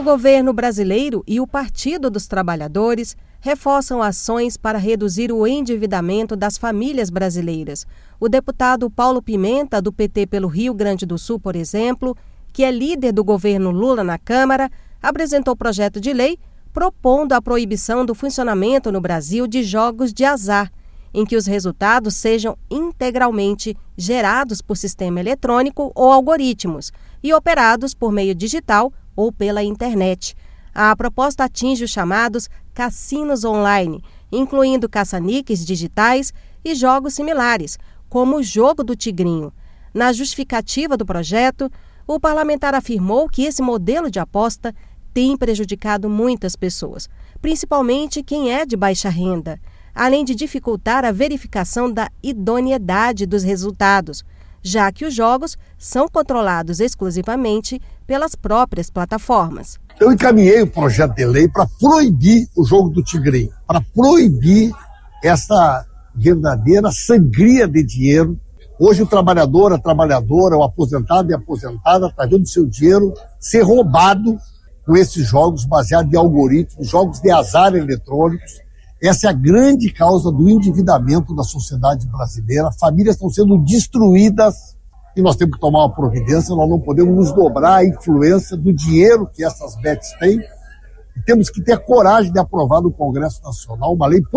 O governo brasileiro e o Partido dos Trabalhadores reforçam ações para reduzir o endividamento das famílias brasileiras. O deputado Paulo Pimenta, do PT pelo Rio Grande do Sul, por exemplo, que é líder do governo Lula na Câmara, apresentou projeto de lei propondo a proibição do funcionamento no Brasil de jogos de azar, em que os resultados sejam integralmente gerados por sistema eletrônico ou algoritmos e operados por meio digital ou pela internet. A proposta atinge os chamados cassinos online, incluindo caça-níqueis digitais e jogos similares, como o jogo do tigrinho. Na justificativa do projeto, o parlamentar afirmou que esse modelo de aposta tem prejudicado muitas pessoas, principalmente quem é de baixa renda, além de dificultar a verificação da idoneidade dos resultados, já que os jogos são controlados exclusivamente pelas próprias plataformas. Eu encaminhei o projeto de lei para proibir o jogo do tigrinho, para proibir essa verdadeira sangria de dinheiro. Hoje o trabalhador, a trabalhadora, o aposentado e a aposentada está vendo seu dinheiro ser roubado com esses jogos baseados em algoritmos, jogos de azar eletrônicos. Essa é a grande causa do endividamento da sociedade brasileira. Famílias estão sendo destruídas e nós temos que tomar uma providência. Nós não podemos nos dobrar à influência do dinheiro que essas bets têm. E temos que ter a coragem de aprovar no Congresso Nacional uma lei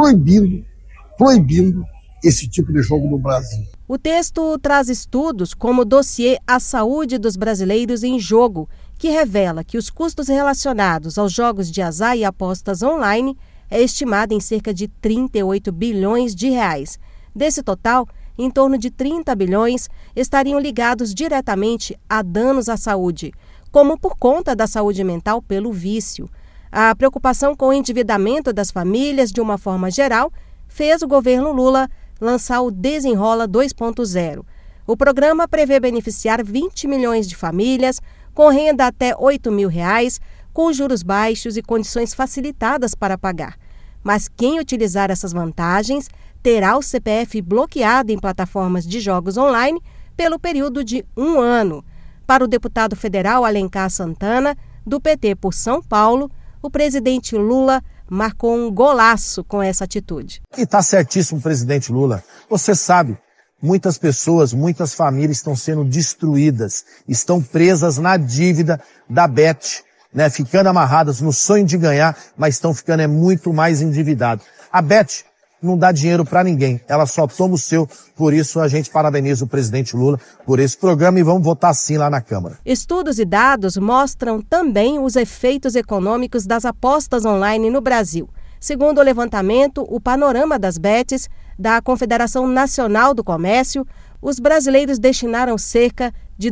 proibindo esse tipo de jogo no Brasil. O texto traz estudos como o dossiê A Saúde dos Brasileiros em Jogo, que revela que os custos relacionados aos jogos de azar e apostas online é estimado em cerca de 38 bilhões de reais. Desse total, em torno de 30 bilhões estariam ligados diretamente a danos à saúde, como por conta da saúde mental pelo vício. A preocupação com o endividamento das famílias, de uma forma geral, fez o governo Lula lançar o Desenrola 2.0. O programa prevê beneficiar 20 milhões de famílias com renda até R$ 8.000, com juros baixos e condições facilitadas para pagar. Mas quem utilizar essas vantagens terá o CPF bloqueado em plataformas de jogos online pelo período de 1 ano. Para o deputado federal Alencar Santana, do PT por São Paulo, o presidente Lula marcou um golaço com essa atitude. E está certíssimo o presidente Lula. Você sabe, muitas pessoas, muitas famílias estão sendo destruídas, estão presas na dívida da Bet, né, ficando amarradas no sonho de ganhar, mas estão ficando muito mais endividadas. A Bet não dá dinheiro para ninguém, ela só toma o seu. Por isso a gente parabeniza o presidente Lula por esse programa e vamos votar sim lá na Câmara. Estudos e dados mostram também os efeitos econômicos das apostas online no Brasil. Segundo o levantamento, o panorama das bets da Confederação Nacional do Comércio, os brasileiros destinaram cerca de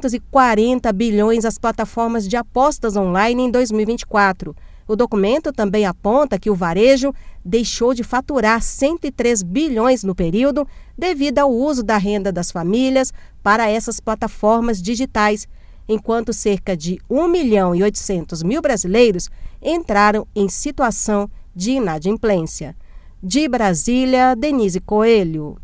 240 bilhões às plataformas de apostas online em 2024. O documento também aponta que o varejo deixou de faturar 103 bilhões no período devido ao uso da renda das famílias para essas plataformas digitais, enquanto cerca de 1.800.000 brasileiros entraram em situação de inadimplência. De Brasília, Denise Coelho.